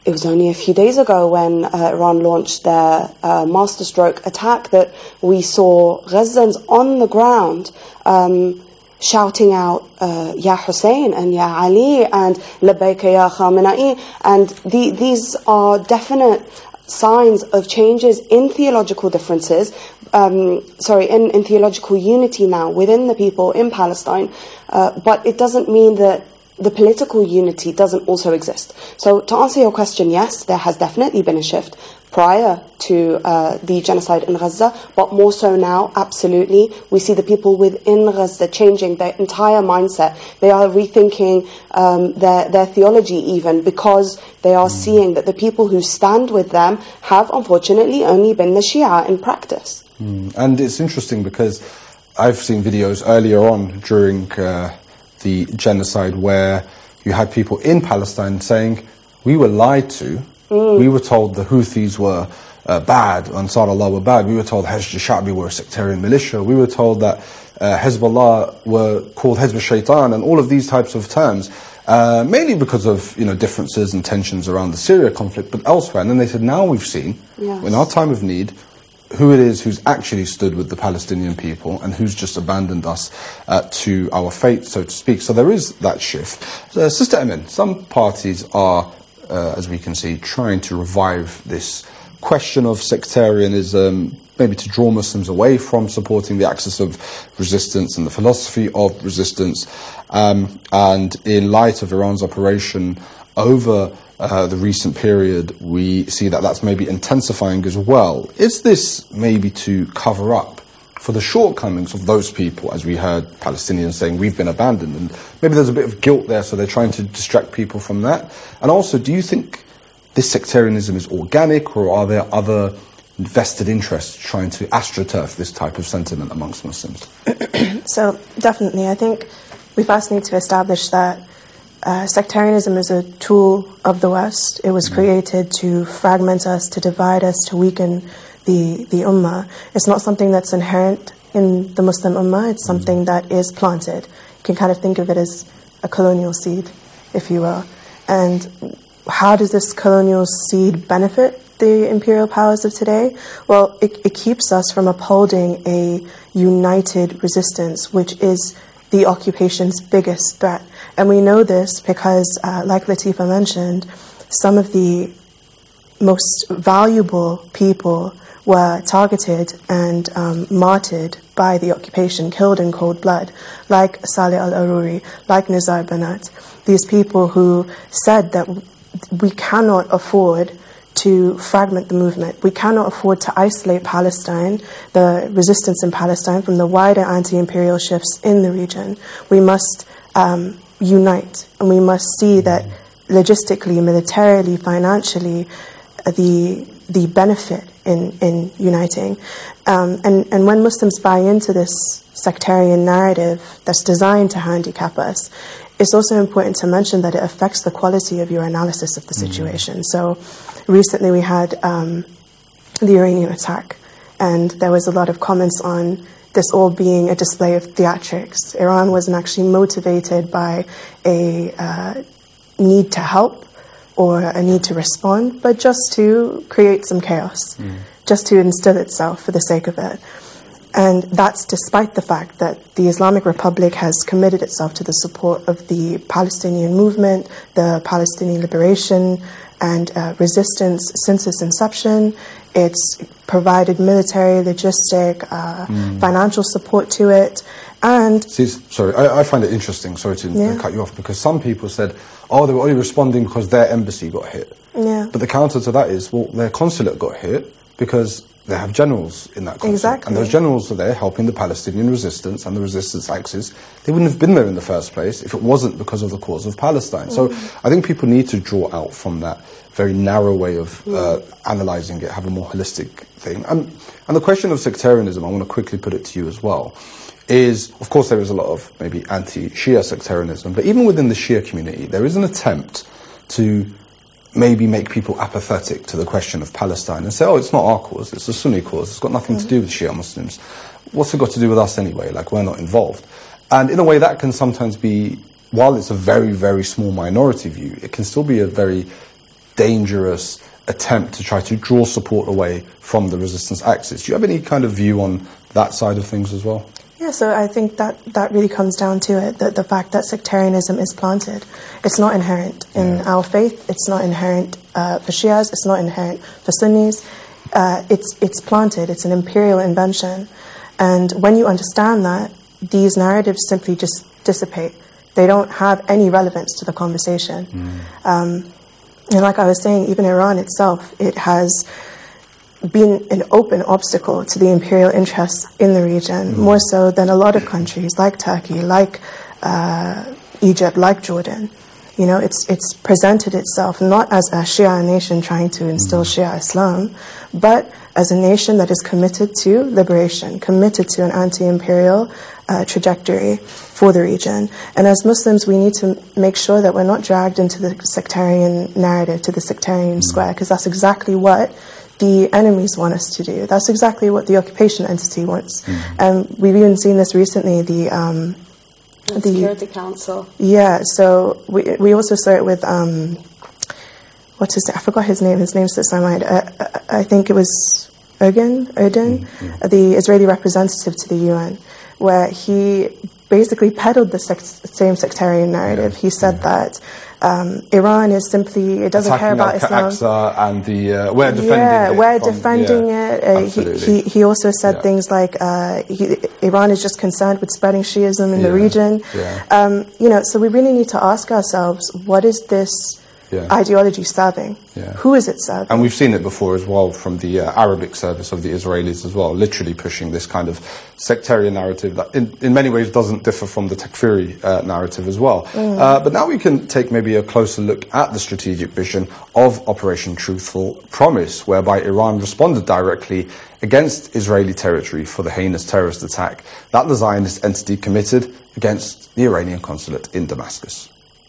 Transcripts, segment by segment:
it was only a few days ago when Iran launched their masterstroke attack that we saw Gazans on the ground shouting out Ya Hussein and Ya Ali and Labbaika Ya Khamenei, and these are definite signs of changes in theological differences, in theological unity now within the people in Palestine, but it doesn't mean that the political unity doesn't also exist. So to answer your question, yes, there has definitely been a shift prior to the genocide in Gaza, but more so now, absolutely. We see the people within Gaza changing their entire mindset. They are rethinking their theology even, because they are seeing that the people who stand with them have unfortunately only been the Shia in practice. And it's interesting because I've seen videos earlier on during the genocide where you had people in Palestine saying, we were lied to. We were told the Houthis were bad, Ansar Allah were bad. We were told Hashd al-Sha'bi were a sectarian militia. We were told that Hezbollah were called Hezb al-Shaytan, and all of these types of terms, mainly because of differences and tensions around the Syria conflict, but elsewhere. And then they said, now we've seen, in our time of need, who it is who's actually stood with the Palestinian people and who's just abandoned us to our fate, so to speak. So there is that shift. Sister Emin, some parties are, as we can see, trying to revive this question of sectarianism, maybe to draw Muslims away from supporting the axis of resistance and the philosophy of resistance. And in light of Iran's operation over the recent period, we see that that's maybe intensifying as well. Is this maybe to cover up for the shortcomings of those people, as we heard Palestinians saying, we've been abandoned, and maybe there's a bit of guilt there, so they're trying to distract people from that? And also, do you think this sectarianism is organic, or are there other vested interests trying to astroturf this type of sentiment amongst Muslims? So, definitely, I think we first need to establish that sectarianism is a tool of the West. It was created to fragment us, to divide us, to weaken the Ummah. It's not something that's inherent in the Muslim Ummah. It's something that is planted. You can kind of think of it as a colonial seed, if you will. And how does this colonial seed benefit the imperial powers of today? Well, it keeps us from upholding a united resistance, which is the occupation's biggest threat. And we know this because, like Latifa mentioned, some of the most valuable people were targeted and martyred by the occupation, killed in cold blood, like Saleh al-Aruri, like Nizar Banat. These people who said that we cannot afford to fragment the movement. We cannot afford to isolate Palestine, the resistance in Palestine, from the wider anti-imperial shifts in the region. We must unite, and we must see that logistically, militarily, financially, the benefit in uniting. And when Muslims buy into this sectarian narrative that's designed to handicap us, it's also important to mention that it affects the quality of your analysis of the situation. So recently we had the Iranian attack, and there was a lot of comments on this all being a display of theatrics. Iran wasn't actually motivated by a need to help or a need to respond, but just to create some chaos, just to instill itself for the sake of it. And that's despite the fact that the Islamic Republic has committed itself to the support of the Palestinian movement, the Palestinian liberation and resistance since its inception. It's provided military, logistic, financial support to it. And I find it interesting, sorry to cut you off, because some people said, oh, they were only responding because their embassy got hit. Yeah. But the counter to that is, well, their consulate got hit because they have generals in that consulate. Exactly. And those generals are there helping the Palestinian resistance and the resistance axis. They wouldn't have been there in the first place if it wasn't because of the cause of Palestine. So I think people need to draw out from that very narrow way of analysing it, have a more holistic thing. And the question of sectarianism, I want to quickly put it to you as well, is, of course, there is a lot of maybe anti-Shia sectarianism, but even within the Shia community, there is an attempt to maybe make people apathetic to the question of Palestine and say, oh, it's not our cause, it's a Sunni cause, it's got nothing to do with Shia Muslims. What's it got to do with us anyway? Like, we're not involved. And in a way, that can sometimes be, while it's a very, very small minority view, it can still be a very dangerous attempt to try to draw support away from the resistance axis. Do you have any kind of view on that side of things as well? Yeah, so I think that really comes down to it, the fact that sectarianism is planted. It's not inherent in our faith, it's not inherent for Shias, it's not inherent for Sunnis. It's planted, it's an imperial invention. And when you understand that, these narratives simply just dissipate. They don't have any relevance to the conversation. And like I was saying, even Iran itself, it has been an open obstacle to the imperial interests in the region, more so than a lot of countries like Turkey, like Egypt, like Jordan. You know, it's presented itself not as a Shia nation trying to instill Shia Islam, but as a nation that is committed to liberation, committed to an anti-imperial trajectory for the region. And as Muslims, we need to make sure that we're not dragged into the sectarian narrative, to the sectarian square, because that's exactly what the enemies want us to do. That's exactly what the occupation entity wants. And we've even seen this recently, the Security Council. Yeah, so we also saw it with, what's his name? I forgot his name. His name slips my mind. I think it was Erdogan, the Israeli representative to the UN, where he basically peddled the same sectarian narrative. He said that Iran is simply, it doesn't care about Islam. Al-Aqsa and we're defending it. We're defending it. He also said things like Iran is just concerned with spreading Shiism in the region. You know, so we really need to ask ourselves, what is this ideology serving? Who is it serving? And we've seen it before as well from the Arabic service of the Israelis as well, literally pushing this kind of sectarian narrative that in many ways doesn't differ from the Takfiri narrative as well. But now we can take maybe a closer look at the strategic vision of Operation Truthful Promise, whereby Iran responded directly against Israeli territory for the heinous terrorist attack that the Zionist entity committed against the Iranian consulate in Damascus.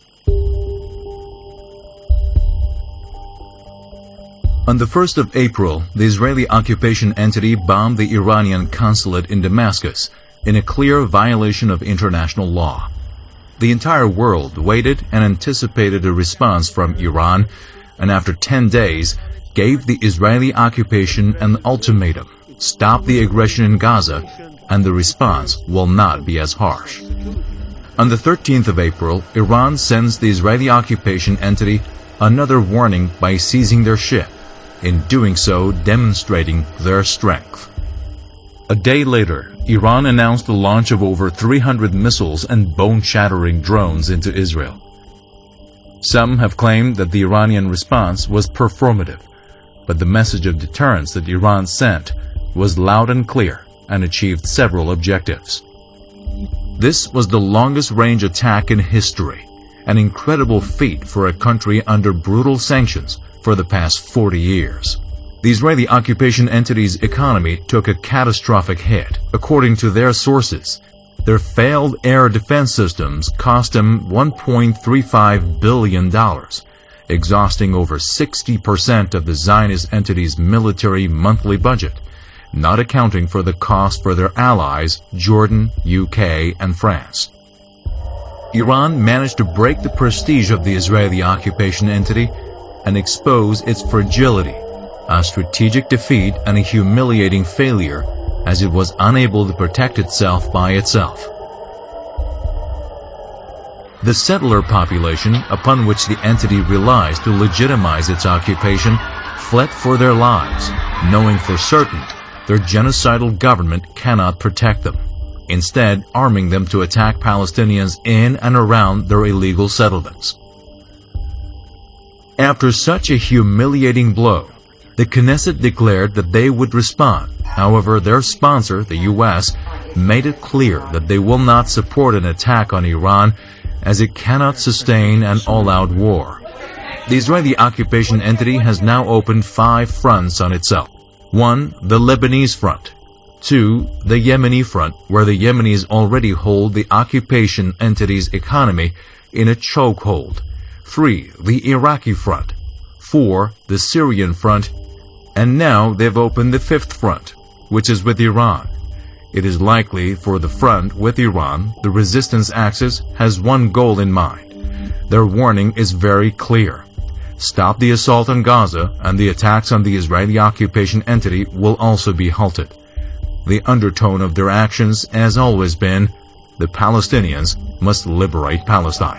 On the 1st of April, the Israeli occupation entity bombed the Iranian consulate in Damascus in a clear violation of international law. The entire world waited and anticipated a response from Iran, and after 10 days, gave the Israeli occupation an ultimatum: stop the aggression in Gaza, and the response will not be as harsh. On the 13th of April, Iran sends the Israeli occupation entity another warning by seizing their ship, in doing so demonstrating their strength. A day later, Iran announced the launch of over 300 missiles and bone-shattering drones into Israel. Some have claimed that the Iranian response was performative, but the message of deterrence that Iran sent was loud and clear and achieved several objectives. This was the longest-range attack in history, an incredible feat for a country under brutal sanctions for the past 40 years. The Israeli occupation entity's economy took a catastrophic hit. According to their sources, their failed air defense systems cost them $1.35 billion, exhausting over 60% of the Zionist entity's military monthly budget, not accounting for the cost for their allies, Jordan, UK, and France. Iran managed to break the prestige of the Israeli occupation entity and expose its fragility, a strategic defeat and a humiliating failure, as it was unable to protect itself by itself. The settler population, upon which the entity relies to legitimize its occupation, fled for their lives, knowing for certain their genocidal government cannot protect them, instead arming them to attack Palestinians in and around their illegal settlements. After such a humiliating blow, the Knesset declared that they would respond. However, their sponsor, the U.S., made it clear that they will not support an attack on Iran, as it cannot sustain an all-out war. The Israeli occupation entity has now opened 5 fronts on itself. 1, the Lebanese front. 2, the Yemeni front, where the Yemenis already hold the occupation entity's economy in a chokehold. 3, the Iraqi front. 4, the Syrian front. And now they've opened the 5th front, which is with Iran. It is likely for the front with Iran, the resistance axis has one goal in mind. Their warning is very clear: stop the assault on Gaza, and the attacks on the Israeli occupation entity will also be halted. The undertone of their actions has always been, the Palestinians must liberate Palestine.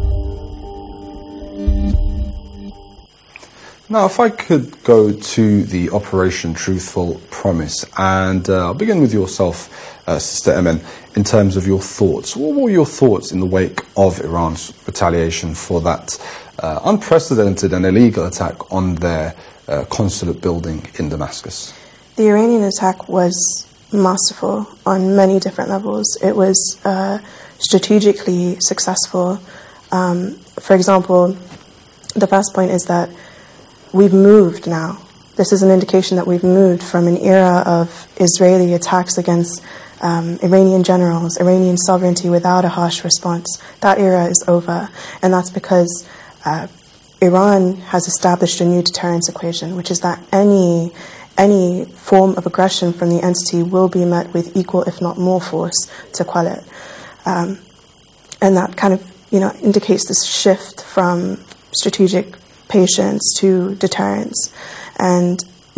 Now, if I could go to the Operation Truthful Promise, and I'll begin with yourself, Sister Emin, in terms of your thoughts. What were your thoughts in the wake of Iran's retaliation for that unprecedented and illegal attack on their consulate building in Damascus? The Iranian attack was masterful on many different levels. It was strategically successful. For example, the first point is that we've moved now. This is an indication that we've moved from an era of Israeli attacks against Iranian generals, Iranian sovereignty without a harsh response. That era is over, and that's because Iran has established a new deterrence equation, which is that any form of aggression from the entity will be met with equal, if not more, force to quell it. And that kind of, indicates this shift from strategic patience to deterrence. And,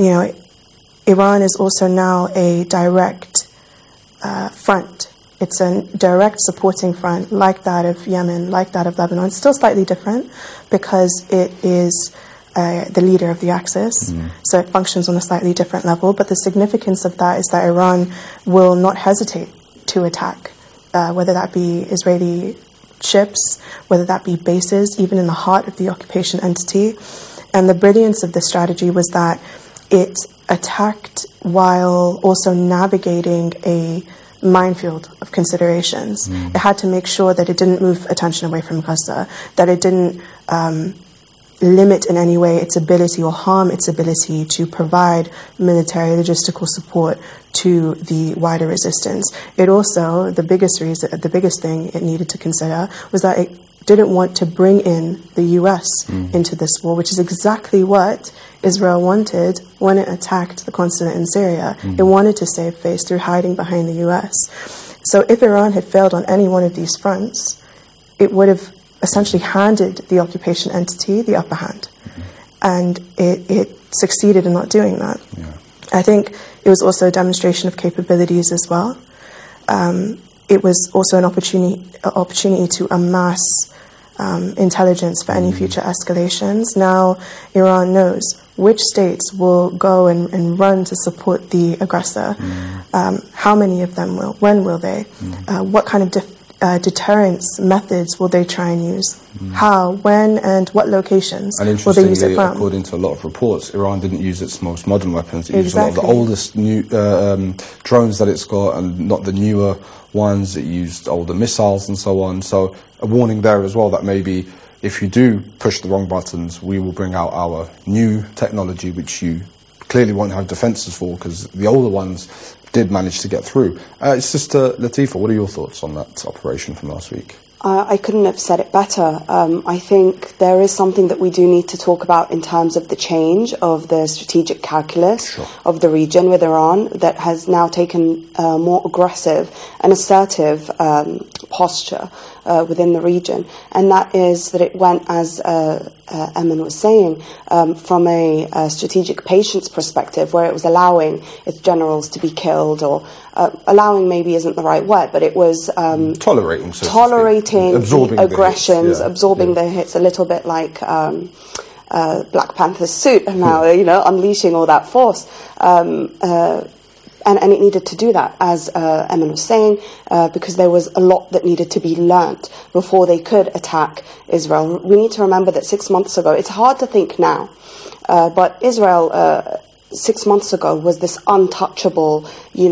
Iran is also now a direct front. It's a direct supporting front like that of Yemen, like that of Lebanon. It's still slightly different because it is the leader of the Axis, so it functions on a slightly different level. But the significance of that is that Iran will not hesitate to attack, whether that be Israeli ships, whether that be bases, even in the heart of the occupation entity. And the brilliance of this strategy was that it attacked while also navigating a minefield of considerations. It had to make sure that it didn't move attention away from Gaza, that it didn't limit in any way its ability or harm its ability to provide military logistical support to the wider resistance. It also, the biggest thing it needed to consider was that it didn't want to bring in the US into this war, which is exactly what Israel wanted when it attacked the consulate in Syria. It wanted to save face through hiding behind the US. So if Iran had failed on any one of these fronts, it would have essentially handed the occupation entity the upper hand. And it succeeded in not doing that. Yeah. I think it was also a demonstration of capabilities as well. It was also an opportunity to amass intelligence for any future escalations. Now Iran knows which states will go and run to support the aggressor. How many of them will? When will they? What kind of deterrence methods will they try and use? How, when, and what locations will they use it from? According to a lot of reports, Iran didn't use its most modern weapons. It used a lot of the oldest new drones that it's got, and not the newer ones. It used older missiles and so on. So a warning there as well that maybe if you do push the wrong buttons, we will bring out our new technology, which you clearly won't have defences for, because the older ones did manage to get through. Sister Latifa, what are your thoughts on that operation from last week? I couldn't have said it better. I think there is something that we do need to talk about in terms of the change of the strategic calculus of the region with Iran that has now taken a more aggressive and assertive posture within the region. And that is that it went, as Emin was saying, from a strategic patience perspective, where it was allowing its generals to be killed, or allowing maybe isn't the right word, but it was tolerating the aggressions, absorbing the hits, a little bit like Black Panther's suit, and now unleashing all that force. And it needed to do that, as Emin was saying, because there was a lot that needed to be learnt before they could attack Israel. We need to remember that 6 months ago, it's hard to think now, but Israel 6 months ago was this untouchable,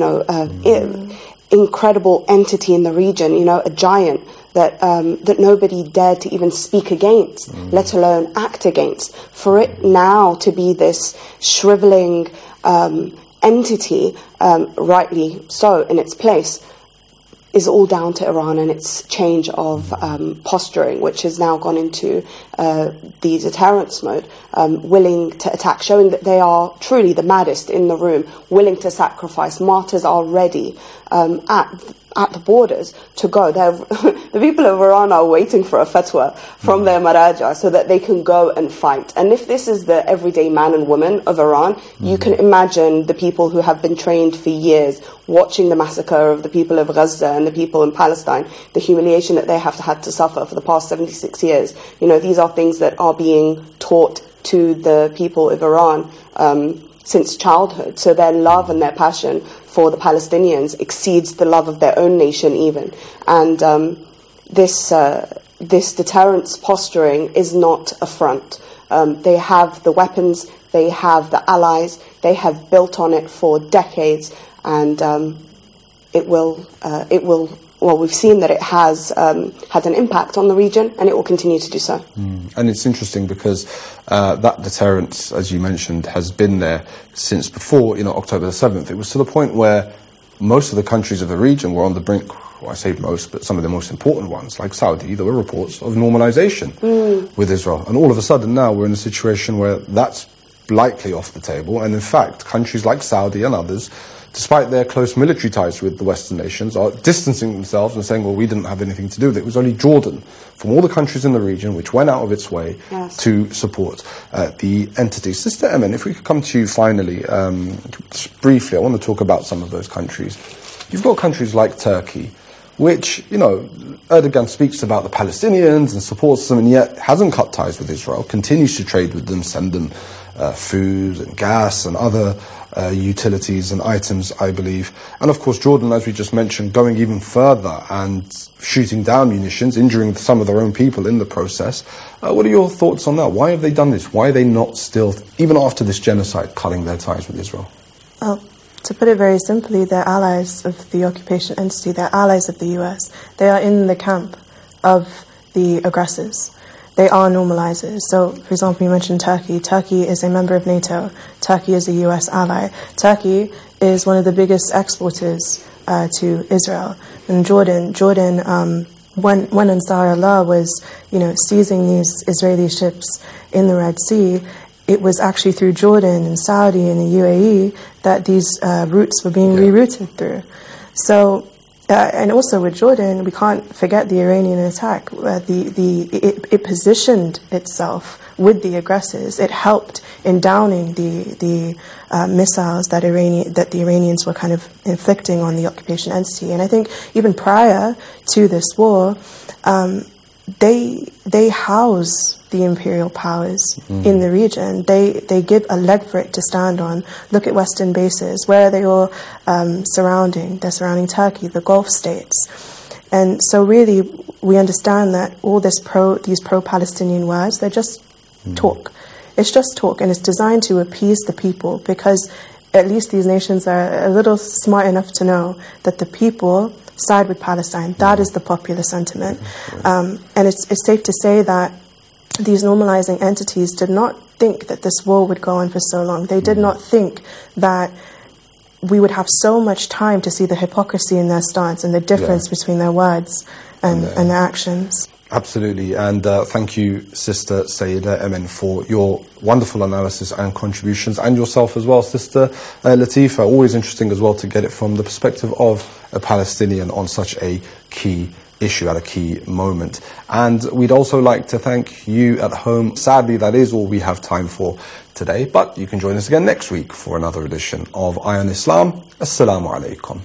incredible entity in the region, a giant that that nobody dared to even speak against, let alone act against. For it now to be this shriveling entity, rightly so, in its place, is all down to Iran and its change of posturing, which has now gone into the deterrence mode, willing to attack, showing that they are truly the maddest in the room, willing to sacrifice. Martyrs are ready at at the borders to go. The people of Iran are waiting for a fatwa from their maraja so that they can go and fight. And if this is the everyday man and woman of Iran, you can imagine the people who have been trained for years watching the massacre of the people of Gaza and the people in Palestine, the humiliation that they have had to suffer for the past 76 years. These are things that are being taught to the people of Iran since childhood. So their love and their passion for the Palestinians exceeds the love of their own nation even. And this deterrence posturing is not a front. They have the weapons, they have the allies, they have built on it for decades, and we've seen that it has had an impact on the region, and it will continue to do so. And it's interesting because that deterrence, as you mentioned, has been there since before October the 7th. It was to the point where most of the countries of the region were on the brink, well, I say most, but some of the most important ones, like Saudi, there were reports of normalization with Israel. And all of a sudden now we're in a situation where that's likely off the table. And in fact, countries like Saudi and others, despite their close military ties with the Western nations, are distancing themselves and saying, well, we didn't have anything to do with it. It was only Jordan, from all the countries in the region, which went out of its way to support the entity. Sister Emin, if we could come to you finally, just briefly, I want to talk about some of those countries. You've got countries like Turkey, which, Erdogan speaks about the Palestinians and supports them, and yet hasn't cut ties with Israel, continues to trade with them, send them food and gas and other utilities and items, I believe. And of course, Jordan, as we just mentioned, going even further and shooting down munitions, injuring some of their own people in the process. What are your thoughts on that? Why have they done this? Why are they not still, even after this genocide, cutting their ties with Israel? To put it very simply, they're allies of the occupation entity, they're allies of the US. They are in the camp of the aggressors. They are normalizers. So, for example, you mentioned Turkey. Turkey is a member of NATO. Turkey is a US ally. Turkey is one of the biggest exporters to Israel. And Jordan, when Ansar Allah was, seizing these Israeli ships in the Red Sea, it was actually through Jordan and Saudi and the UAE that these routes were being rerouted through. So, and also with Jordan, we can't forget the Iranian attack. It positioned itself with the aggressors. It helped in downing the missiles that the Iranians were kind of inflicting on the occupation entity. And I think even prior to this war, they house the imperial powers in the region. They give a leg for it to stand on. Look at Western bases. Where are they all surrounding? They're surrounding Turkey, the Gulf states. And so really, we understand that all these pro-Palestinian words, they're just talk. It's just talk, and it's designed to appease the people, because at least these nations are a little smart enough to know that the people side with Palestine. That is the popular sentiment. And it's safe to say that these normalizing entities did not think that this war would go on for so long. They did not think that we would have so much time to see the hypocrisy in their stance and the difference between their words and their actions. Absolutely, and thank you, Sister Sayyida Emin, for your wonderful analysis and contributions, and yourself as well, Sister Latifa. Always interesting as well to get it from the perspective of a Palestinian on such a key issue at a key moment. And we'd also like to thank you at home. Sadly, that is all we have time for today, but you can join us again next week for another edition of Eye on Islam. Assalamu alaikum.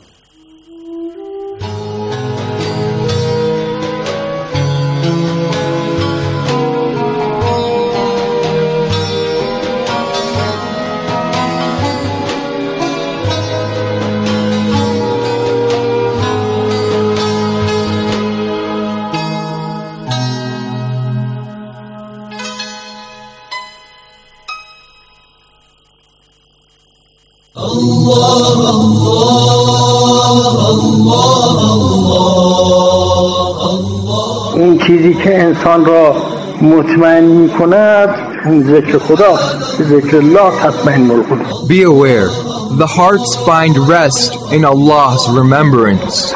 این چیزی که انسان را مطمئن می کند ذکر خدا ذکر الله تطمئن القلوب. Be aware, the hearts find rest in Allah's remembrance.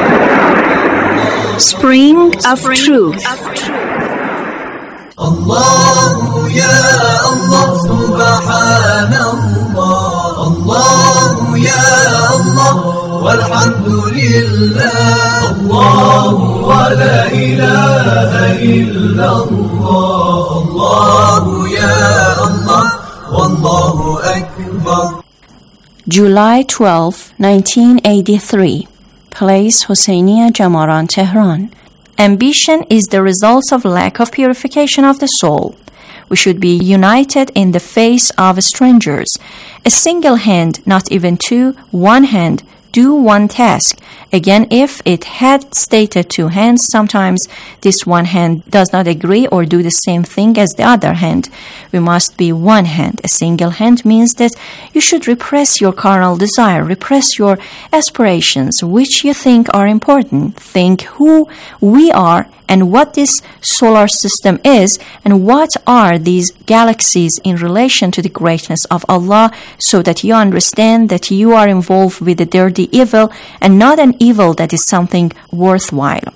Spring of Truth. Allah ya Allah subhanallah Allah ya Allah walhamdulillah إلا الله الله يا الله والله أكبر. July 12, 1983. Place Hosseiniya Jamaran, Tehran. Ambition is the result of lack of purification of the soul. We should be united in the face of strangers. A single hand, not even two, one hand, do one task. Again, if it had stated two hands, sometimes this one hand does not agree or do the same thing as the other hand. We must be one hand. A single hand means that you should repress your carnal desire, repress your aspirations, which you think are important. Think who we are and what this solar system is and what are these galaxies in relation to the greatness of Allah, so that you understand that you are involved with a dirty evil and not an evil that is something worthwhile.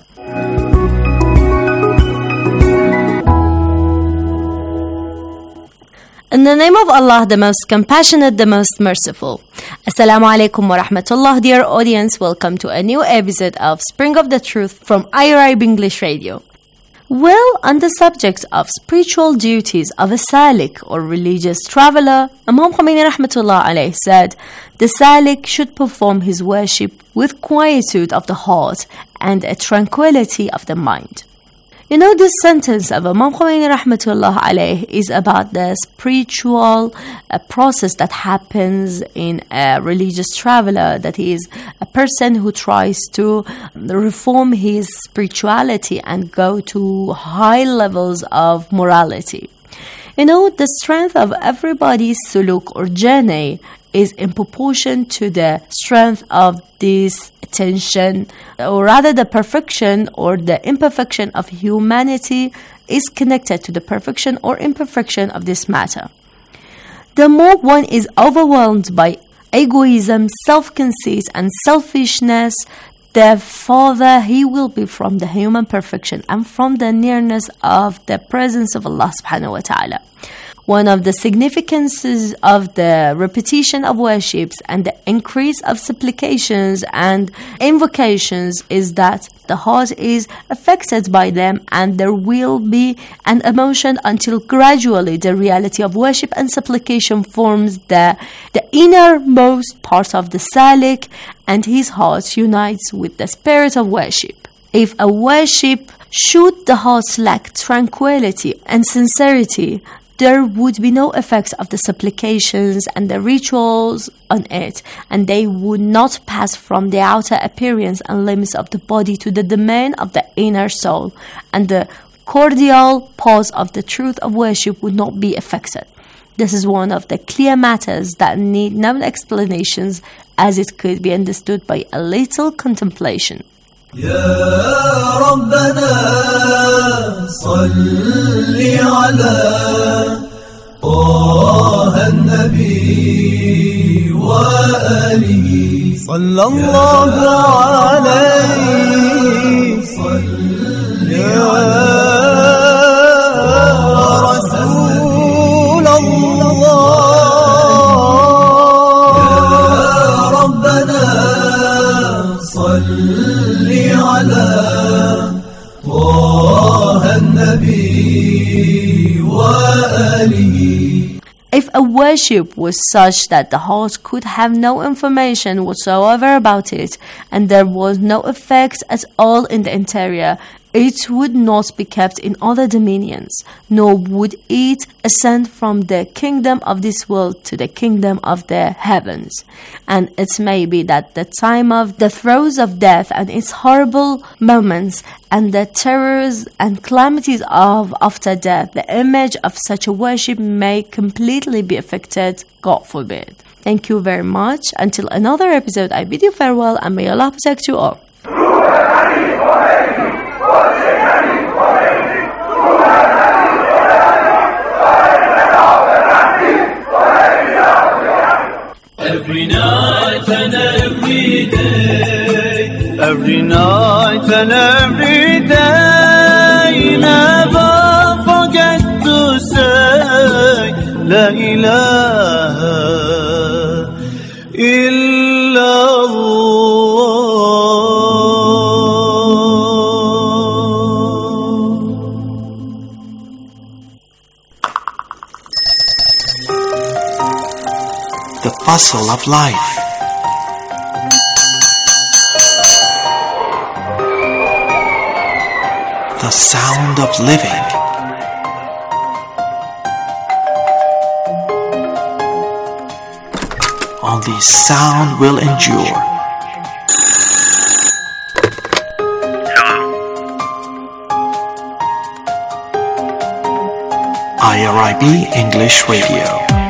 In the name of Allah, the most compassionate, the most merciful. Assalamu alaikum wa rahmatullah, dear audience. Welcome to a new episode of Spring of the Truth from IRIB English Radio. Well, on the subject of spiritual duties of a salik or religious traveler, Imam Khomeini rahmatullah alayhi said, the salik should perform his worship with quietude of the heart and a tranquility of the mind. You know, this sentence of Imam Khomeini rahmatullah alayh is about the spiritual process that happens in a religious traveler, that is a person who tries to reform his spirituality and go to high levels of morality. You know, the strength of everybody's suluk or journey is in proportion to the strength of this attention, or rather the perfection or the imperfection of humanity is connected to the perfection or imperfection of this matter. The more one is overwhelmed by egoism, self-conceit and selfishness, the farther he will be from the human perfection and from the nearness of the presence of Allah subhanahu wa ta'ala. One of the significances of the repetition of worships and the increase of supplications and invocations is that the heart is affected by them, and there will be an emotion until gradually the reality of worship and supplication forms the innermost part of the salik, and his heart unites with the spirit of worship. If a worship should the heart lack tranquility and sincerity, there would be no effects of the supplications and the rituals on it, and they would not pass from the outer appearance and limits of the body to the domain of the inner soul, and the cordial pause of the truth of worship would not be affected. This is one of the clear matters that need no explanations, as it could be understood by a little contemplation. يا ربنا صل على طه النبي وآله صلى الله عليه صل يا رسول الله يا ربنا صل على طه النبي وآله. If a worship was such that the heart could have no information whatsoever about it, and there was no effect at all in the interior, it would not be kept in other dominions, nor would it ascend from the kingdom of this world to the kingdom of the heavens. And it may be that the time of the throes of death and its horrible moments and the terrors and calamities of after death, the image of such a worship may completely be affected, God forbid. Thank you very much. Until another episode, I bid you farewell, and may Allah protect you all. Every night and every day, every night and every day, never forget to say La ilaha illallah. the bustle of life. The sound of living. Only sound will endure. IRIB English Radio.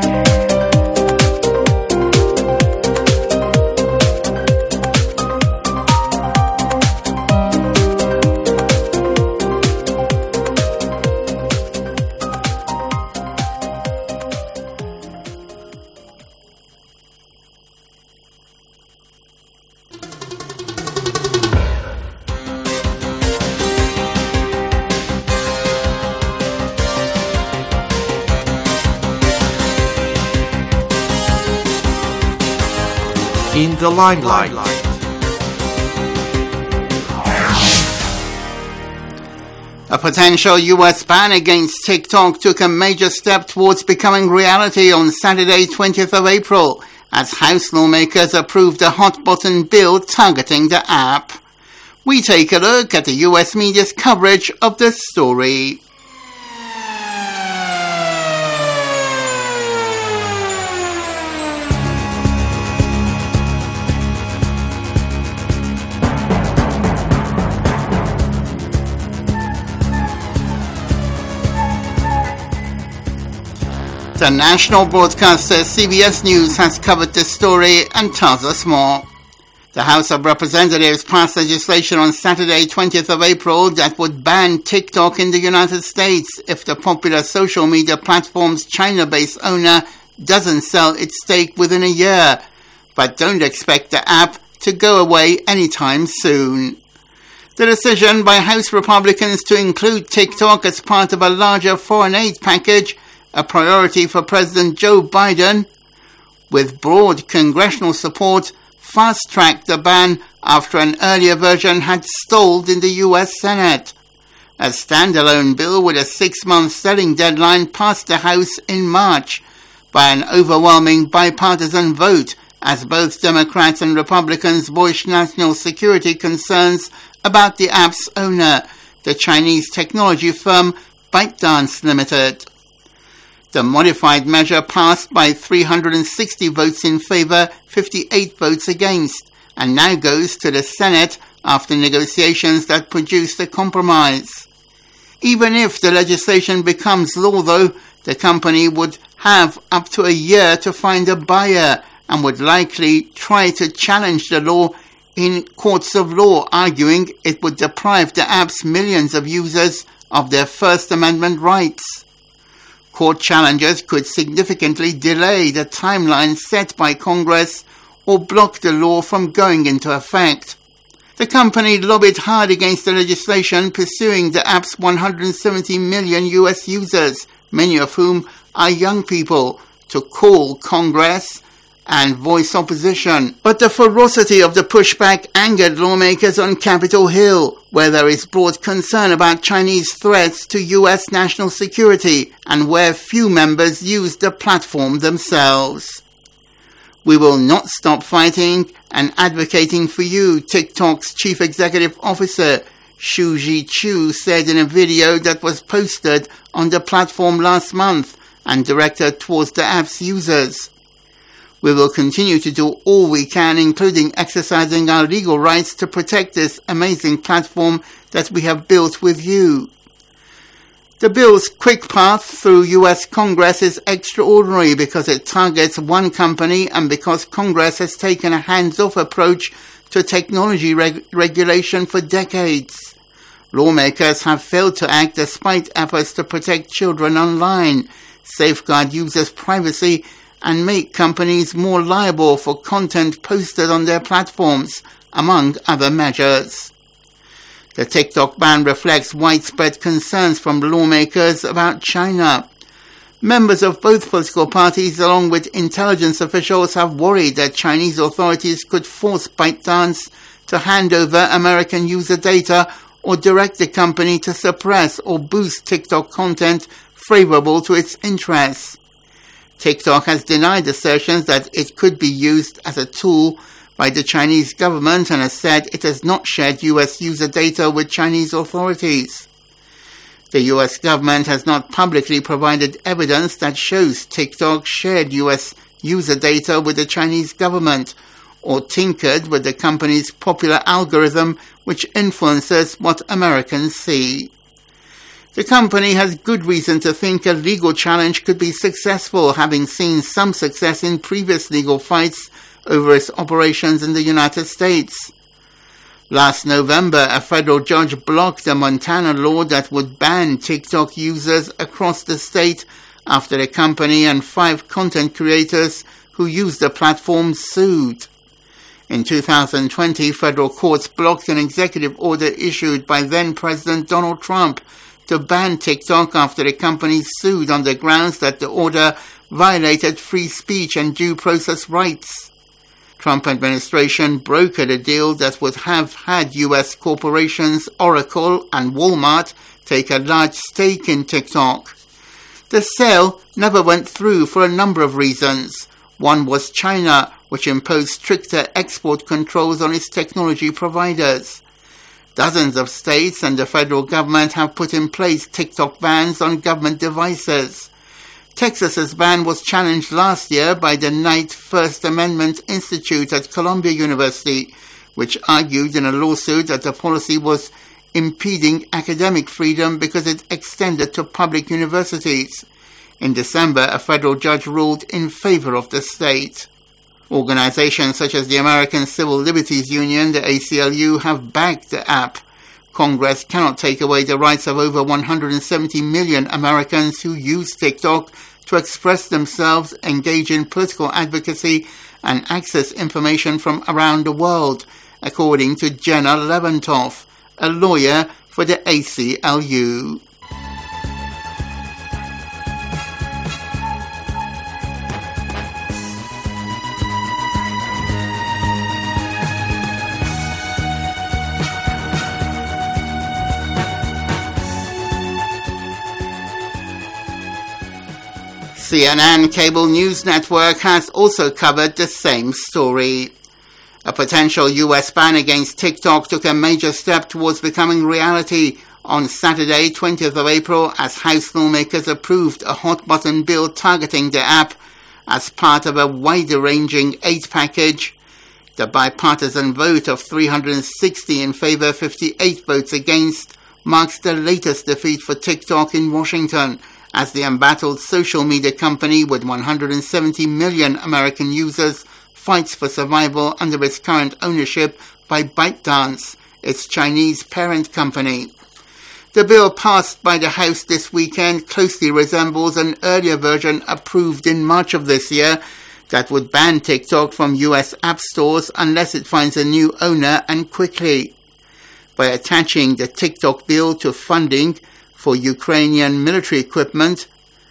In the limelight. A potential US ban against TikTok took a major step towards becoming reality on Saturday, 20th of April, as House lawmakers approved a hot-button bill targeting the app. We take a look at the US media's coverage of this story. The national broadcaster CBS News has covered this story and tells us more. The House of Representatives passed legislation on Saturday, 20th of April, that would ban TikTok in the United States if the popular social media platform's China-based owner doesn't sell its stake within a year. But don't expect the app to go away anytime soon. The decision by House Republicans to include TikTok as part of a larger foreign aid package, a priority for President Joe Biden, with broad congressional support, fast-tracked the ban after an earlier version had stalled in the U.S. Senate. A standalone bill with a 6-month selling deadline passed the House in March by an overwhelming bipartisan vote, as both Democrats and Republicans voiced national security concerns about the app's owner, the Chinese technology firm ByteDance Limited. The modified measure passed by 360 votes in favor, 58 votes against, and now goes to the Senate after negotiations that produced a compromise. Even if the legislation becomes law, though, the company would have up to a year to find a buyer and would likely try to challenge the law in courts of law, arguing it would deprive the app's millions of users of their First Amendment rights. Court challenges could significantly delay the timeline set by Congress or block the law from going into effect. The company lobbied hard against the legislation, pursuing the app's 170 million US users, many of whom are young people, to call Congress and voice opposition. But the ferocity of the pushback angered lawmakers on Capitol Hill, where there is broad concern about Chinese threats to U.S. national security and where few members use the platform themselves. We will not stop fighting and advocating for you, TikTok's chief executive officer, Xu Zhiqiu, said in a video that was posted on the platform last month and directed towards the app's users. We will continue to do all we can, including exercising our legal rights to protect this amazing platform that we have built with you. The bill's quick path through U.S. Congress is extraordinary because it targets one company and because Congress has taken a hands-off approach to technology regulation for decades. Lawmakers have failed to act despite efforts to protect children online, safeguard users' privacy, and make companies more liable for content posted on their platforms, among other measures. The TikTok ban reflects widespread concerns from lawmakers about China. Members of both political parties, along with intelligence officials, have worried that Chinese authorities could force ByteDance to hand over American user data or direct the company to suppress or boost TikTok content favorable to its interests. TikTok has denied assertions that it could be used as a tool by the Chinese government and has said it has not shared US user data with Chinese authorities. The US government has not publicly provided evidence that shows TikTok shared US user data with the Chinese government or tinkered with the company's popular algorithm which influences what Americans see. The company has good reason to think a legal challenge could be successful, having seen some success in previous legal fights over its operations in the United States. Last November, a federal judge blocked a Montana law that would ban TikTok users across the state after the company and 5 content creators who used the platform sued. In 2020, federal courts blocked an executive order issued by then-President Donald Trump to ban TikTok after the company sued on the grounds that the order violated free speech and due process rights. Trump administration brokered a deal that would have had U.S. corporations Oracle and Walmart take a large stake in TikTok. The sale never went through for a number of reasons. One was China, which imposed stricter export controls on its technology providers. Dozens of states and the federal government have put in place TikTok bans on government devices. Texas's ban was challenged last year by the Knight First Amendment Institute at Columbia University, which argued in a lawsuit that the policy was impeding academic freedom because it extended to public universities. In December, a federal judge ruled in favor of the state. Organizations such as the American Civil Liberties Union, the ACLU, have backed the app. Congress cannot take away the rights of over 170 million Americans who use TikTok to express themselves, engage in political advocacy, and access information from around the world, according to Jenna Leventoff, a lawyer for the ACLU. CNN cable news network has also covered the same story. A potential US ban against TikTok took a major step towards becoming reality on Saturday, 20th of April, as House lawmakers approved a hot-button bill targeting the app as part of a wider-ranging aid package. The bipartisan vote of 360 in favor, 58 votes against, marks the latest defeat for TikTok in Washington, as the embattled social media company with 170 million American users fights for survival under its current ownership by ByteDance, its Chinese parent company. The bill passed by the House this weekend closely resembles an earlier version approved in March of this year that would ban TikTok from US app stores unless it finds a new owner and quickly. By attaching the TikTok bill to funding for Ukrainian military equipment,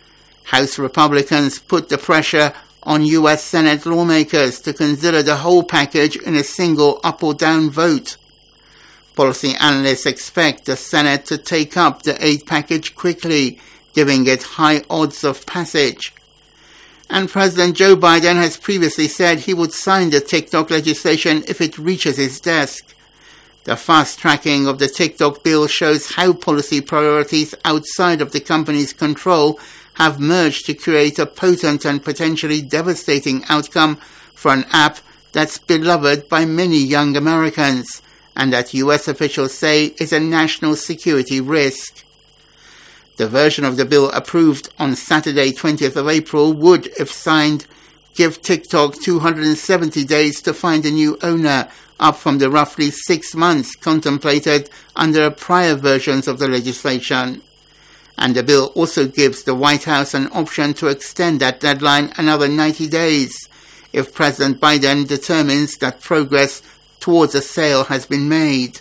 House Republicans put the pressure on U.S. Senate lawmakers to consider the whole package in a single up or down vote. Policy analysts expect the Senate to take up the aid package quickly, giving it high odds of passage. And President Joe Biden has previously said he would sign the TikTok legislation if it reaches his desk. The fast-tracking of the TikTok bill shows how policy priorities outside of the company's control have merged to create a potent and potentially devastating outcome for an app that's beloved by many young Americans, and that U.S. officials say is a national security risk. The version of the bill approved on Saturday, 20th of April, would, if signed, give TikTok 270 days to find a new owner, up from the roughly 6 months contemplated under prior versions of the legislation. And the bill also gives the White House an option to extend that deadline another 90 days if President Biden determines that progress towards a sale has been made.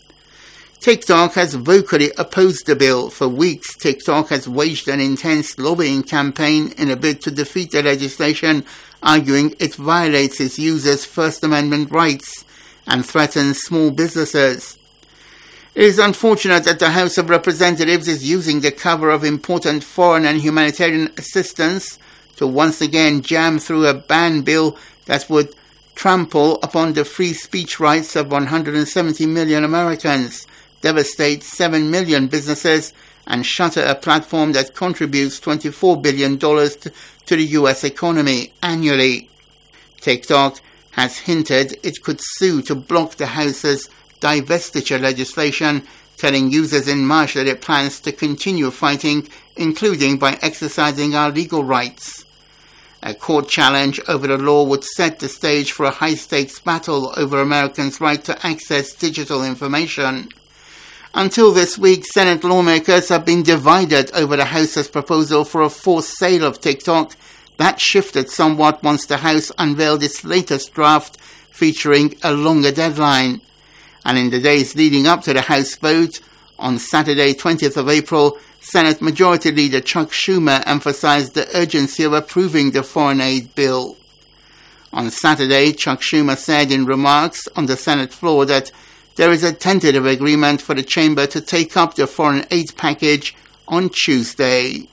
TikTok has vocally opposed the bill. For weeks, TikTok has waged an intense lobbying campaign in a bid to defeat the legislation, arguing it violates its users' First Amendment rights and threatens small businesses. It is unfortunate that the House of Representatives is using the cover of important foreign and humanitarian assistance to once again jam through a ban bill that would trample upon the free speech rights of 170 million Americans, devastate 7 million businesses, and shutter a platform that contributes $24 billion to the U.S. economy annually. TikTok has hinted it could sue to block the House's divestiture legislation, telling users in March that it plans to continue fighting, including by exercising our legal rights. A court challenge over the law would set the stage for a high-stakes battle over Americans' right to access digital information. Until this week, Senate lawmakers have been divided over the House's proposal for a forced sale of TikTok. That shifted somewhat once the House unveiled its latest draft, featuring a longer deadline. And in the days leading up to the House vote, on Saturday, 20th of April, Senate Majority Leader Chuck Schumer emphasized the urgency of approving the foreign aid bill. On Saturday, Chuck Schumer said in remarks on the Senate floor that there is a tentative agreement for the chamber to take up the foreign aid package on Tuesday.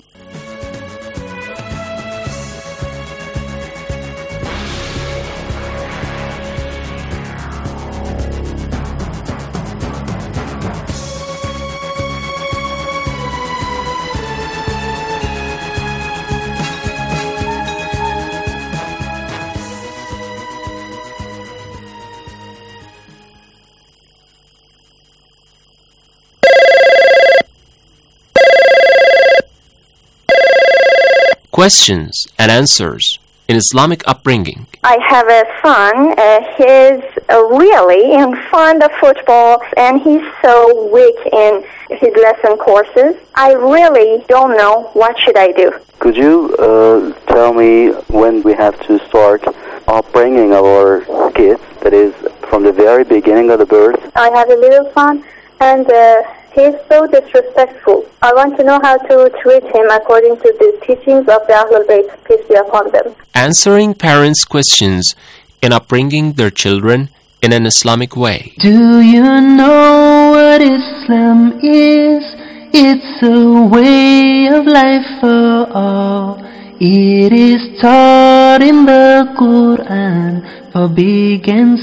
Questions and answers in Islamic upbringing. I have a son. He's really fond of football, and he's so weak in his lesson courses. I really don't know what should I do. Could you tell me when we have to start upbringing our kids, that is, from the very beginning of the birth? I have a little son, and he's so disrespectful. I want to know how to treat him according to the teachings of the Ahlul Bayt, peace be upon them. Answering parents' questions in upbringing their children in an Islamic way. Do you know what Islam is? It's a way of life for all. It is taught in the Quran for big and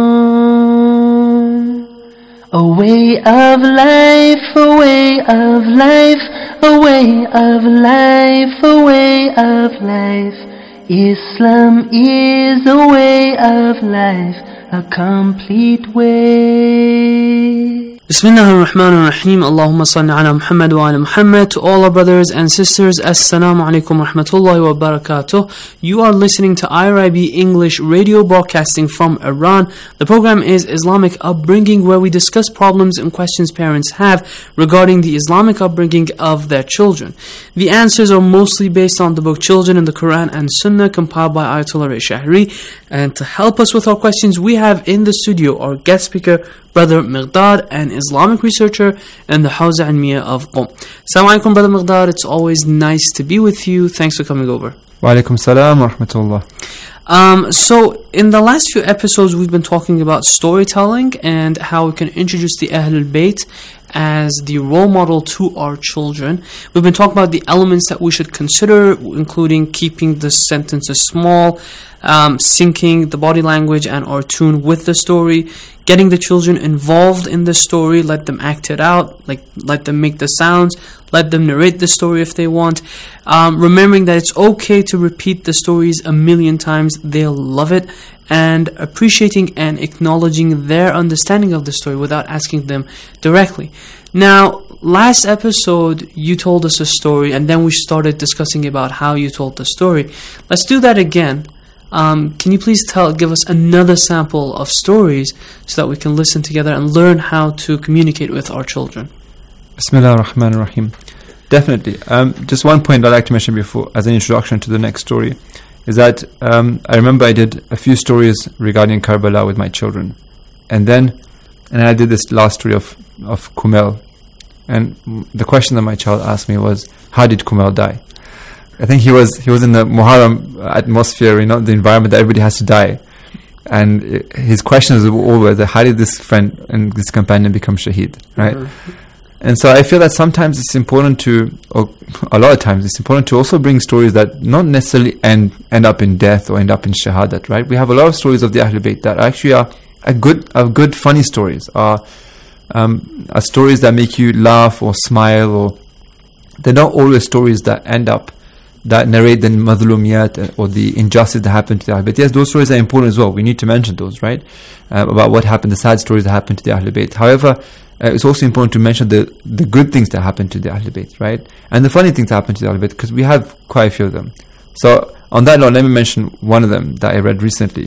small. A way of life, a way of life, a way of life, a way of life. Islam is a way of life, a complete way. Bismillah ar-Rahman ar-Rahim. Allahumma salli ala Muhammad wa ala Muhammad. To all our brothers and sisters, Assalamu alaikum wa rahmatullahi wa barakatuh. You are listening to IRIB English radio broadcasting from Iran. The program is Islamic Upbringing, where we discuss problems and questions parents have regarding the Islamic upbringing of their children. The answers are mostly based on the book Children in the Quran and Sunnah, compiled by Ayatollah Ray Shahri. And to help us with our questions, we have in the studio our guest speaker, Brother Miqdad, an Islamic researcher in the Hawza Ilmiya of Qom. Assalamu alaikum, Brother Miqdad. It's always nice to be with you. Thanks for coming over. Wa alaikum salam wa rahmatullah. So, in the last few episodes, we've been talking about storytelling and how we can introduce the Ahlul Bayt as the role model to our children. We've been talking about the elements that we should consider, including keeping the sentences small, syncing the body language and our tune with the story, getting the children involved in the story, let them act it out, let them make the sounds, let them narrate the story if they want, remembering that it's okay to repeat the stories a million times, they'll love it, and appreciating and acknowledging their understanding of the story without asking them directly. Now, last episode, you told us a story, and then we started discussing about how you told the story. Let's do that again. Can you please give us another sample of stories so that we can listen together and learn how to communicate with our children? Bismillah ar-Rahman ar-Rahim. Definitely. Just one point I'd like to mention before, as an introduction to the next story, is that I remember I did a few stories regarding Karbala with my children, and I did this last story of Kumail, and the question that my child asked me was, how did Kumail die? I think he was in the Muharram atmosphere, the environment that everybody has to die, and his questions were always, how did this friend and this companion become shaheed, right? And so I feel that sometimes it's important to, or a lot of times it's important to also bring stories that not necessarily end up in death or end up in shahadat, right? We have a lot of stories of the Ahlul Bayt that actually are good funny stories, are stories that make you laugh or smile, or they're not always stories that narrate the madhlumiyat or the injustice that happened to the Ahlul Bayt. Yes, those stories are important as well. We need to mention those, right? About what happened, the sad stories that happened to the Ahlul Bayt. However, it's also important to mention the good things that happened to the Ahlul Bayt, right? And the funny things that happened to the Ahlul Bayt, because we have quite a few of them. So, on that note, let me mention one of them that I read recently.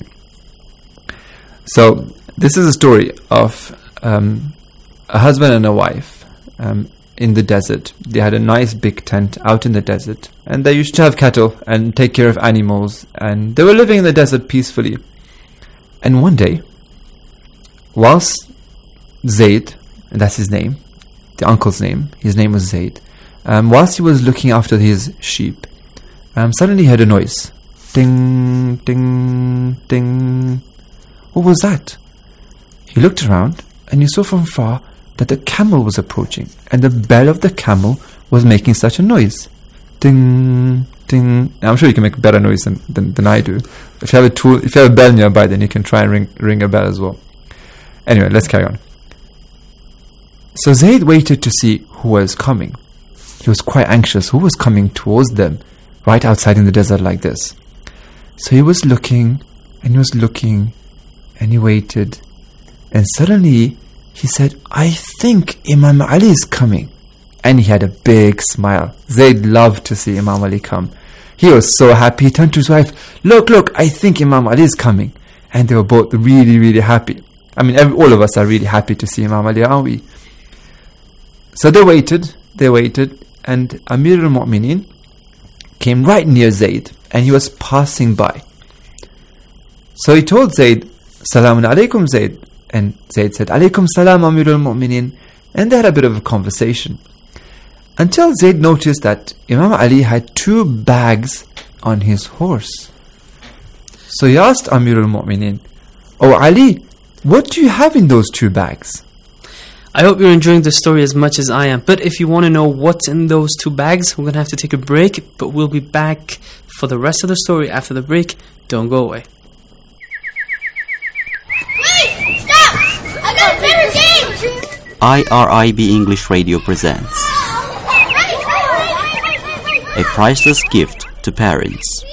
So, this is a story of a husband and a wife in the desert. They had a nice big tent out in the desert, and they used to have cattle and take care of animals, and they were living in the desert peacefully. And one day, whilst Zayd, and that's his name, the uncle's name, his name was Zayd, whilst he was looking after his sheep, suddenly he heard a noise. Ding, ding, ding. What was that? He looked around and he saw from far that the camel was approaching, and the bell of the camel was making such a noise. Ding, ding. Now, I'm sure you can make a better noise than I do. If you have a bell nearby, then you can try and ring a bell as well. Anyway, let's carry on. So Zayd waited to see who was coming. He was quite anxious. Who was coming towards them, right outside in the desert like this? So he was looking, and he was looking, and he waited. And suddenly, he said, I think Imam Ali is coming. And he had a big smile. Zayd loved to see Imam Ali come. He was so happy. He turned to his wife, look, I think Imam Ali is coming. And they were both really, really happy. I mean, all of us are really happy to see Imam Ali, aren't we? So they waited, and Amir al-Mu'mineen came right near Zayd, and he was passing by. So he told Zayd, Salamun alaykum Zayd. And Zayd said, Alaykum salam Amir al-Mu'mineen. And they had a bit of a conversation. Until Zayd noticed that Imam Ali had 2 bags on his horse. So he asked Amir al-Mu'mineen, Oh Ali, what do you have in those 2 bags? I hope you're enjoying the story as much as I am. But if you want to know what's in those 2 bags, we're going to have to take a break. But we'll be back for the rest of the story after the break. Don't go away. Wait! Stop! I got a better game! IRIB English Radio presents a priceless gift to parents.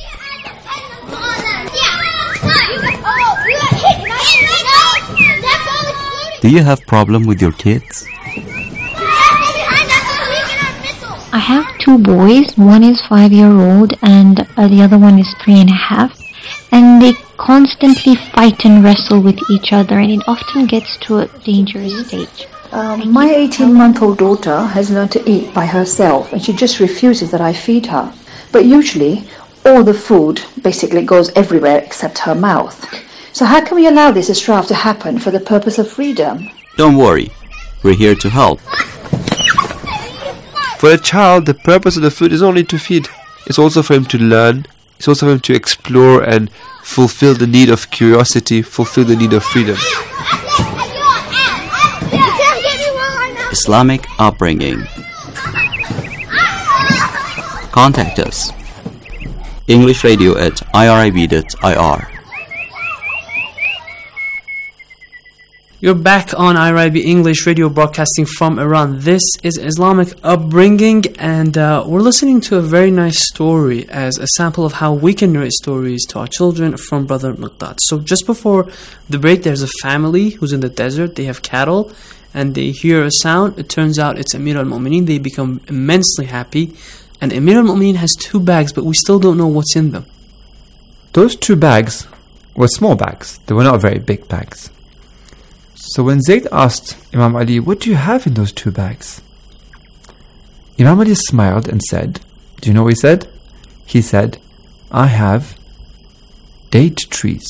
Do you have problem with your kids? I have 2 boys. One is 5-year-old and the other one is 3.5. And they constantly fight and wrestle with each other, and it often gets to a dangerous stage. My 18-month-old daughter has learned to eat by herself, and she just refuses that I feed her. But usually, all the food basically goes everywhere except her mouth. So how can we allow this strife to happen for the purpose of freedom? Don't worry, we're here to help. For a child, the purpose of the food is only to feed. It's also for him to learn. It's also for him to explore and fulfill the need of curiosity, fulfill the need of freedom. Islamic upbringing. Contact us. EnglishRadio@irib.ir. You're back on IRIB English Radio, broadcasting from Iran. This is Islamic Upbringing, and we're listening to a very nice story as a sample of how we can narrate stories to our children from Brother Miqdad. So just before the break, there's a family who's in the desert. They have cattle, and they hear a sound. It turns out it's Amir al-Mu'mineen. They become immensely happy, and Amir al-Mu'mineen has 2 bags, but we still don't know what's in them. Those 2 bags were small bags. They were not very big bags. So when Zayd asked Imam Ali, what do you have in those 2 bags? Imam Ali smiled and said, do you know what he said? He said, I have date trees.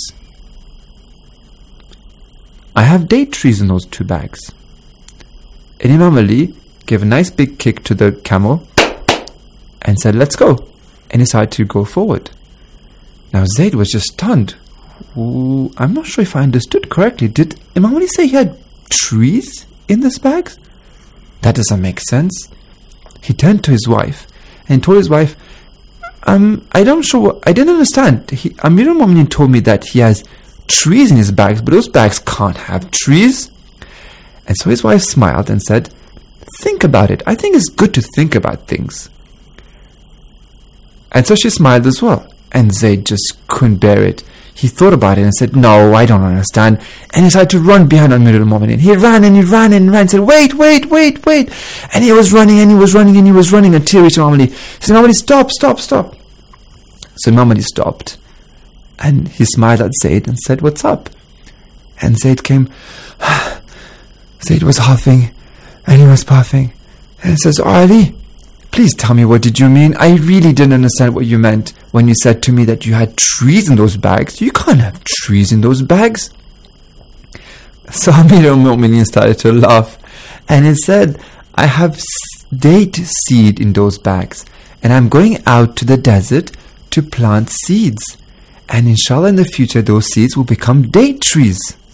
I have date trees in those 2 bags. And Imam Ali gave a nice big kick to the camel and said, let's go. And he started to go forward. Now Zayd was just stunned. Ooh, I'm not sure if I understood correctly. Did Imam Ali say he had trees in this bag? that doesn't make sense. He turned to his wife and told his wife, I didn't understand. Amir al-Mu'minin told me that he has trees in his bags, but those bags can't have trees. And so his wife smiled and said, think about it. I think it's good to think about things. And so she smiled as well. And Zayd just couldn't bear it. He thought about it and said, no, I don't understand. And he started to run behind Amir al-Mu'minin. He ran and he ran and ran and said, wait. And he was running and he was running and he was running until he reached Imam Ali. He said, Imam Ali, stop. So Imam Ali stopped. And he smiled at Zayd and said, what's up? And Zayd came. Zayd was huffing and he was puffing. And he says, Ali, please tell me, what did you mean? I really didn't understand what you meant when you said to me that you had trees in those bags. You can't have trees in those bags. So Amir al-Mu'minin started to laugh. And he said, I have date seed in those bags. And I'm going out to the desert to plant seeds. And inshallah in the future those seeds will become date trees.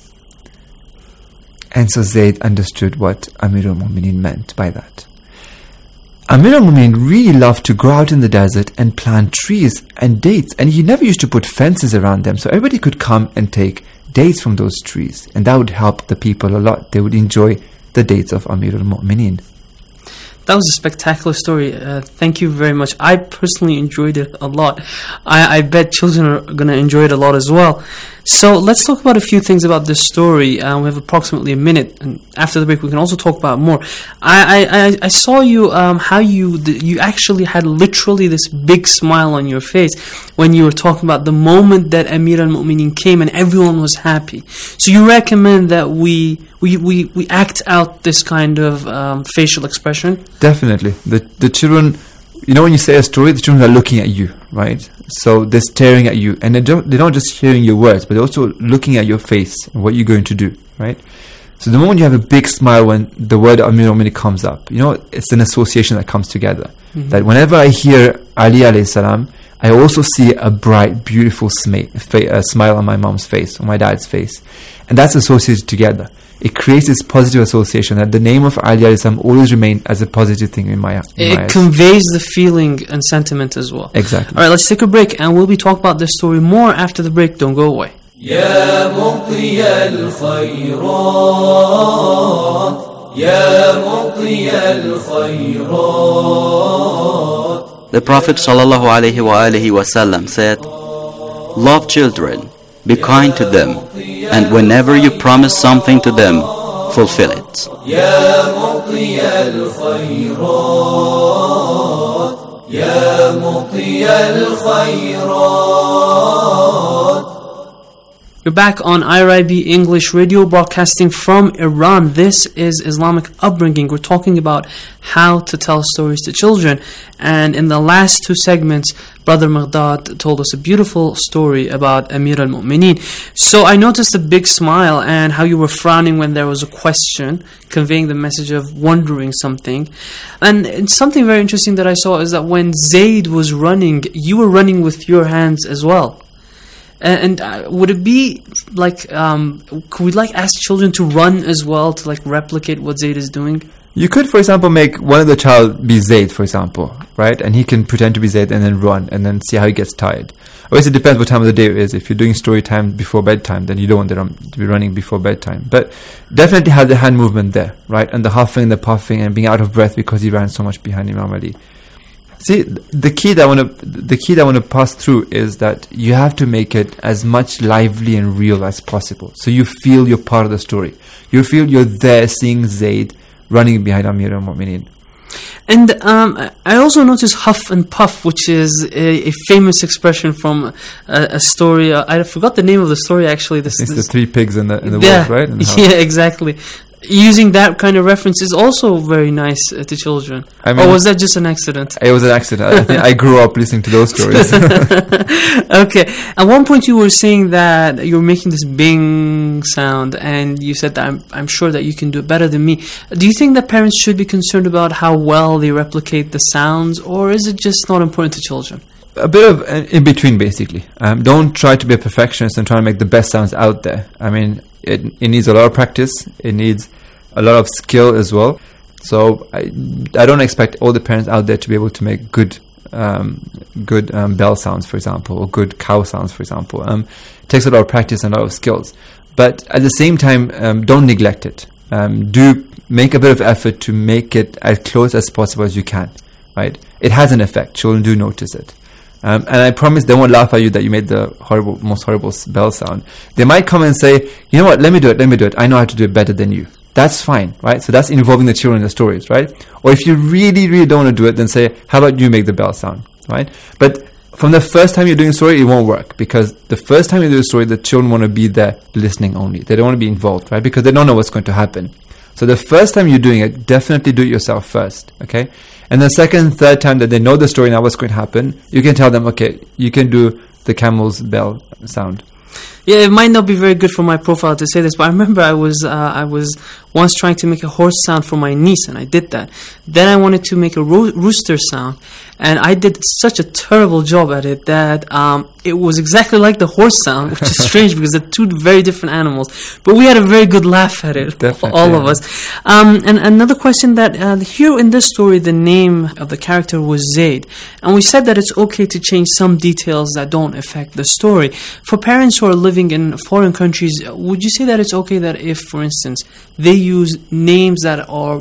And so Zayd understood what Amir al-Mu'minin meant by that. Amir al-Mu'minin really loved to go out in the desert and plant trees and dates, and he never used to put fences around them, so everybody could come and take dates from those trees, and that would help the people a lot. They would enjoy the dates of Amir al-Mu'minin. That was a spectacular story. Thank you very much. I personally enjoyed it a lot. I bet children are going to enjoy it a lot as well. So let's talk about a few things about this story. We have approximately a minute, and after the break we can also talk about more. I saw you how you actually had literally this big smile on your face when you were talking about the moment that Amir al-Mu'minin came and everyone was happy. So you recommend that we act out this kind of facial expression? Definitely. The children, when you say a story, the children are looking at you, right? So they're staring at you, and they're not just hearing your words, but they're also looking at your face and what you're going to do, right? So the moment you have a big smile when the word Amir al-Mu'minin comes up, it's an association that comes together. Mm-hmm. That whenever I hear Ali alayhi salam, I also see a bright, beautiful smile on my mom's face, on my dad's face. And that's associated together. It creates this positive association that the name of Ali alayhi salam always remain as a positive thing in my eyes. It conveys the feeling and sentiment as well. Exactly. All right, let's take a break and we'll be talking about this story more after the break. Don't go away. يا مطي الخيرات يا مطي الخيرات. The Prophet ﷺ said, love children, be kind to them, and whenever you promise something to them, fulfill it. يا مطي الخيرات يا مطي الخيرات. You're back on IRIB English Radio, broadcasting from Iran. This is Islamic Upbringing. We're talking about how to tell stories to children. And in the last two segments, Brother Maghdad told us a beautiful story about Amir al-Mu'minin. So I noticed a big smile and how you were frowning when there was a question, conveying the message of wondering something. And something very interesting that I saw is that when Zayd was running, you were running with your hands as well. And would it be like, could we ask children to run as well to replicate what Zayd is doing? You could, for example, make one of the child be Zayd, for example, right? And he can pretend to be Zayd and then run and then see how he gets tired. Obviously, it depends what time of the day it is. If you're doing story time before bedtime, then you don't want them to be running before bedtime. But definitely have the hand movement there, right? And the huffing, the puffing, and being out of breath because he ran so much behind Imam Ali. See, the key that I want to pass through is that you have to make it as much lively and real as possible. So you feel you're part of the story. You feel you're there seeing Zayd running behind Amir al-Mu'minin. And I also noticed huff and puff, which is a famous expression from a story. I forgot the name of the story actually. It's the three pigs in the world, right? Yeah, exactly. Using that kind of reference is also very nice to children. Or was that just an accident? It was an accident. I think I grew up listening to those stories. Okay. At one point you were saying that you were making this bing sound, and you said that I'm sure that you can do it better than me. Do you think that parents should be concerned about how well they replicate the sounds, or is it just not important to children? A bit of in between, basically. Don't try to be a perfectionist and try to make the best sounds out there. I mean, it needs a lot of practice. It needs a lot of skill as well. So I don't expect all the parents out there to be able to make good bell sounds, for example, or good cow sounds, for example. It takes a lot of practice and a lot of skills. But at the same time, don't neglect it. Do make a bit of effort to make it as close as possible as you can, right? It has an effect. Children do notice it. And I promise they won't laugh at you that you made the most horrible bell sound. They might come and say, you know what, let me do it. I know how to do it better than you. That's fine, right? So that's involving the children in the stories, right? Or if you really, really don't want to do it, then say, how about you make the bell sound, right? But from the first time you're doing a story, it won't work, because the first time you do a story, the children want to be there listening only. They don't want to be involved, right? Because they don't know what's going to happen. So the first time you're doing it, definitely do it yourself first, okay? And the second, third time that they know the story, now what's going to happen, you can tell them, okay, you can do the camel's bell sound. Yeah, it might not be very good for my profile to say this, but I remember I was once trying to make a horse sound for my niece, and I did that. Then I wanted to make a rooster sound, and I did such a terrible job at it that it was exactly like the horse sound, which is strange because they're two very different animals. But we had a very good laugh at it, all of us. And another question that here in this story, the name of the character was Zaid, and we said that it's okay to change some details that don't affect the story. For parents who are living in foreign countries, would you say that it's okay that if, for instance, they use names that are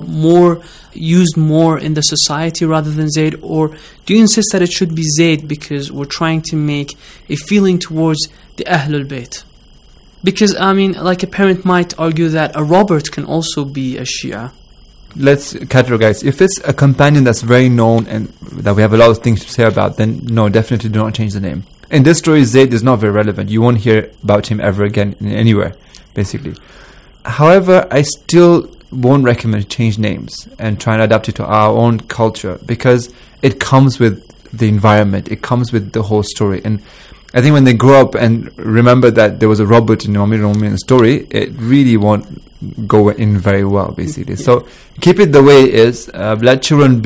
used more in the society rather than Zaid, or do you insist that it should be Zaid because we're trying to make a feeling towards the Ahlul Bayt? Because, I mean, like a parent might argue that a Robert can also be a Shia. Let's categorize. If it's a companion that's very known and that we have a lot of things to say about, then no, definitely do not change the name. In this story, Zaid is not very relevant. You won't hear about him ever again anywhere, basically. However, I still won't recommend change names and try and adapt it to our own culture, because it comes with the environment, it comes with the whole story. And I think when they grow up and remember that there was a Robert in the Amir al-Mu'minin story, it really won't go in very well, basically. So keep it the way it is. Let children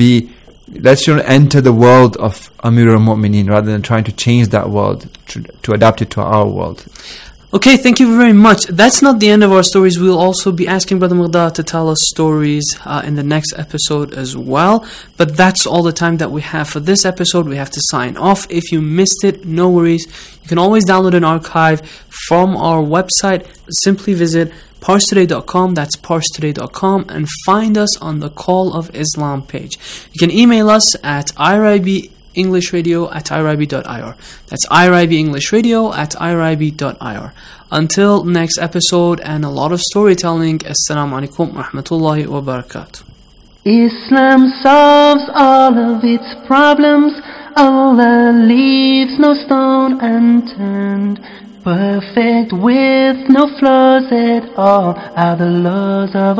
enter the world of Amir al-Mu'minin rather than trying to change that world to adapt it to our world. Okay, thank you very much. That's not the end of our stories. We'll also be asking Brother Miqdad to tell us stories in the next episode as well. But that's all the time that we have for this episode. We have to sign off. If you missed it, no worries. You can always download an archive from our website. Simply visit parstoday.com, that's parstoday.com, and find us on the Call of Islam page. You can email us at irib.englishradio@irib.ir. That's irib.englishradio@irib.ir. Until next episode and a lot of storytelling, Assalamu alaikum wa rahmatullahi wa barakatuh. Islam solves all of its problems. Allah leaves no stone unturned. Perfect with no flaws at all are the laws of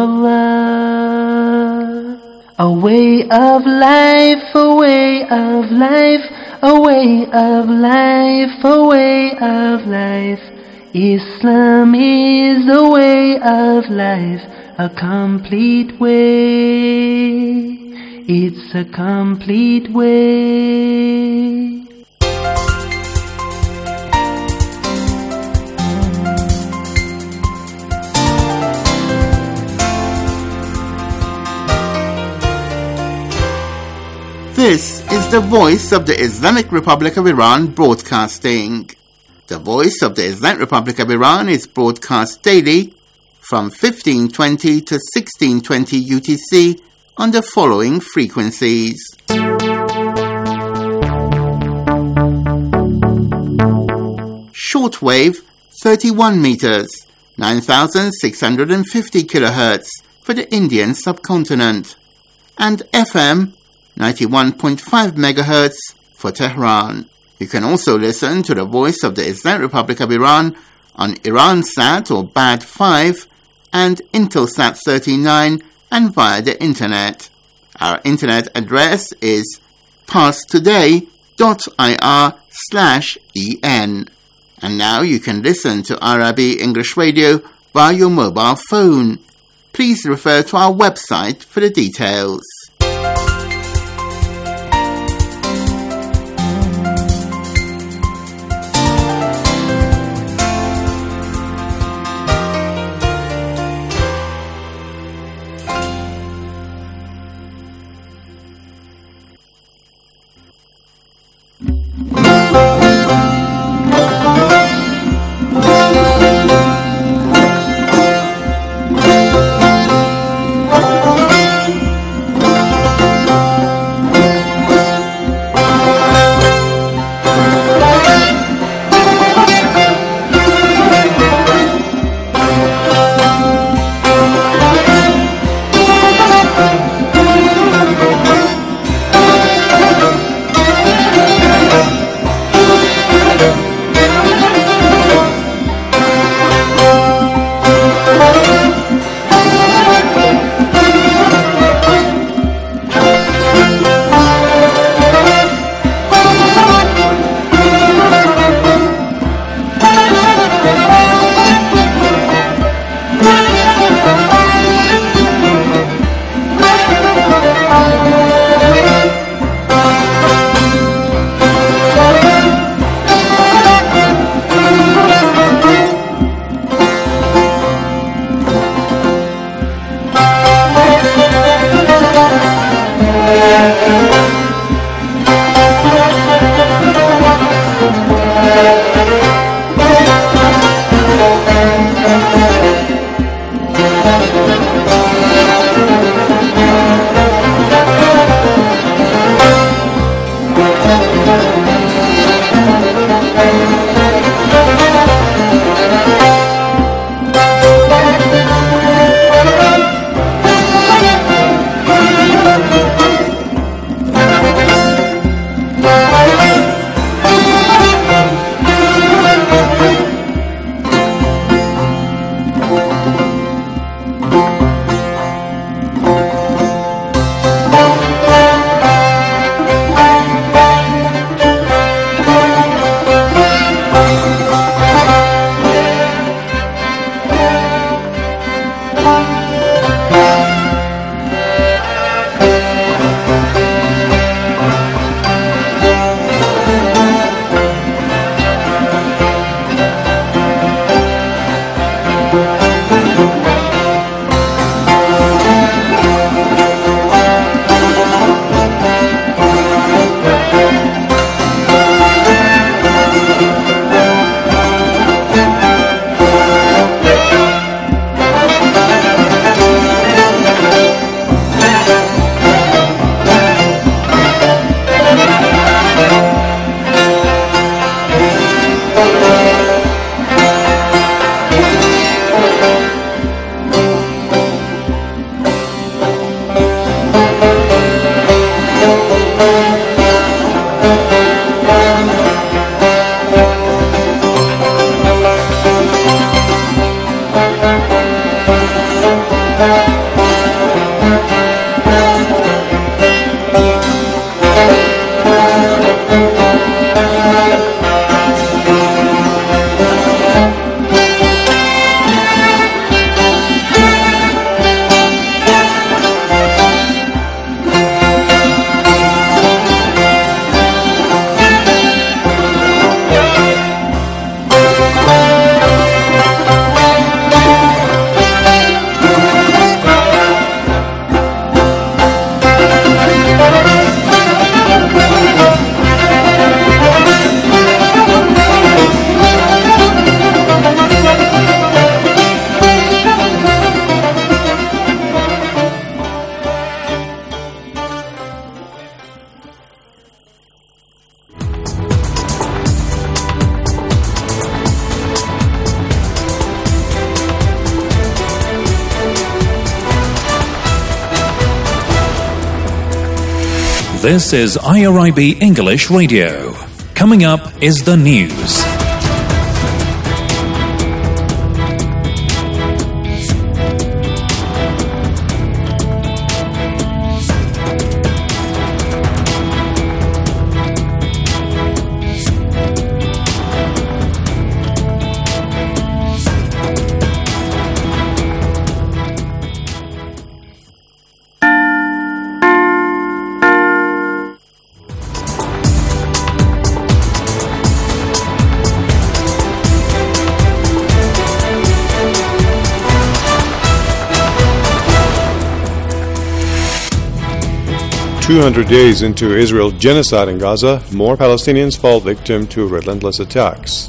Allah. A way of life, a way of life, a way of life, a way of life. Islam is a way of life, a complete way. It's a complete way. This is the Voice of the Islamic Republic of Iran broadcasting. The Voice of the Islamic Republic of Iran is broadcast daily from 1520 to 1620 UTC on the following frequencies. Shortwave 31 meters, 9,650 kilohertz for the Indian subcontinent, and FM 91.5 megahertz for Tehran. You can also listen to the Voice of the Islamic Republic of Iran on Iransat or BAD 5 and Intelsat 39 and via the internet. Our internet address is parstoday.ir/en. And now you can listen to Arabi English Radio via your mobile phone. Please refer to our website for the details. This is IRIB English Radio. Coming up is the news. "200 days into Israel's genocide in Gaza, more Palestinians fall victim to relentless attacks.